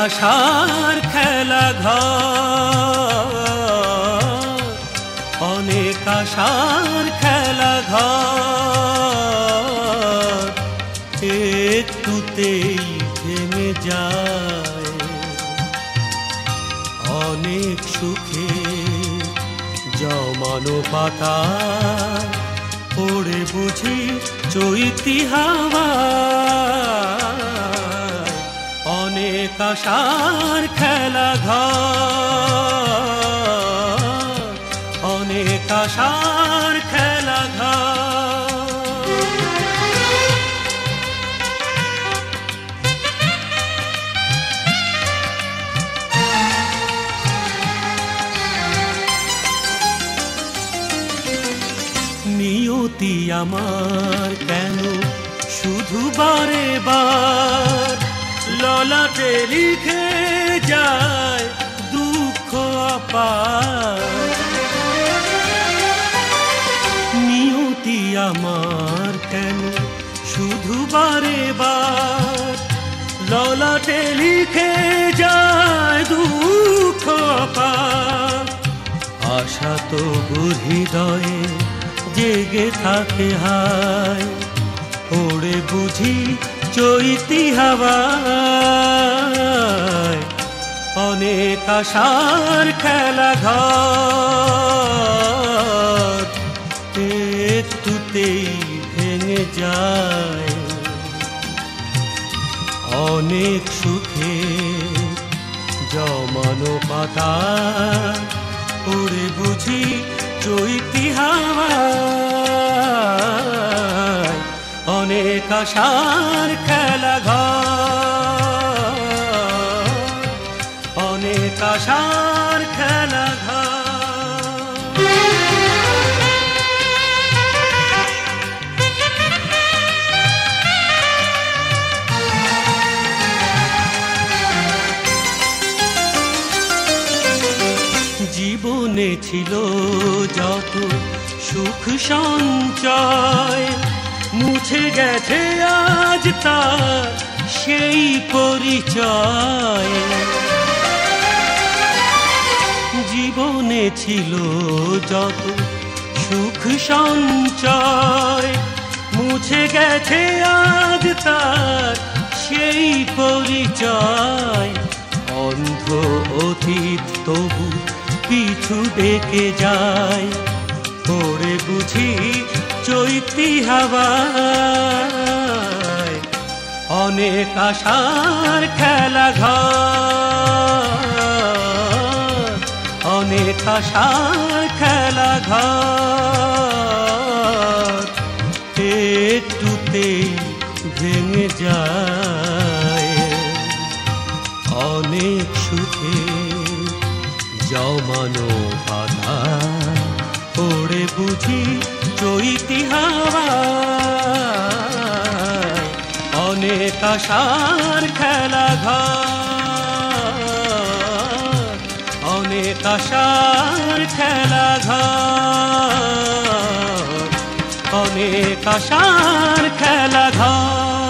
আশার খেলা ঘর, অনেক আশার খেলা ঘর একটুতেই ভেঙে যায়। অনেক সুখে জমানো পাতা পড়ে বুঝি চৈতি হাওয়া। অনেক আশার খেলা ঘর, অনেক আশার খেলা ঘর। নিয়তি আমার কেন শুধু বারে বার ললাটে লিখে যায় দুঃখ আপার। নিয়তি আমার কেন শুধু বারে বার ললাটে লিখে যায় দুঃখ আপার। আশা তো হৃদয়ে জেগে থাকে হায়, ওড়ে বুঝি চৈতি হাওয়ায়। অনেক আশার খেলা ঘর একটুতেই ভেঙে যায়। অনেক সুখে জমানো পাতা ওড়ে বুঝি চৈতি হাওয়ায়। অনেক আশার খেলা ঘর, অনেক আশার খেলা ঘর। জীবনে ছিল যত সুখ সঞ্চয়, মুছে গেছে আজ তার সেই পরিচয়। জীবনে ছিল যত সুখ সঞ্চয়, মুছে গেছে আজ তার সেই পরিচয়। অন্ধ অতীত তবু পিছু ডেকে যায়, পড়ে বুঝি চৈতি হাওয়ায়। অনেক আশার খেলা ঘর, অনেক আশার খেলা ঘর একটুতেই ভেঙে যায়। অনেক সুখে জমানো পাতা পড়ে বুঝি চৈতি হাওয়ায়। অনেক আশার খেলা ঘর, অনেক আশার খেলা ঘর, অনেক আশার খেলা ঘর।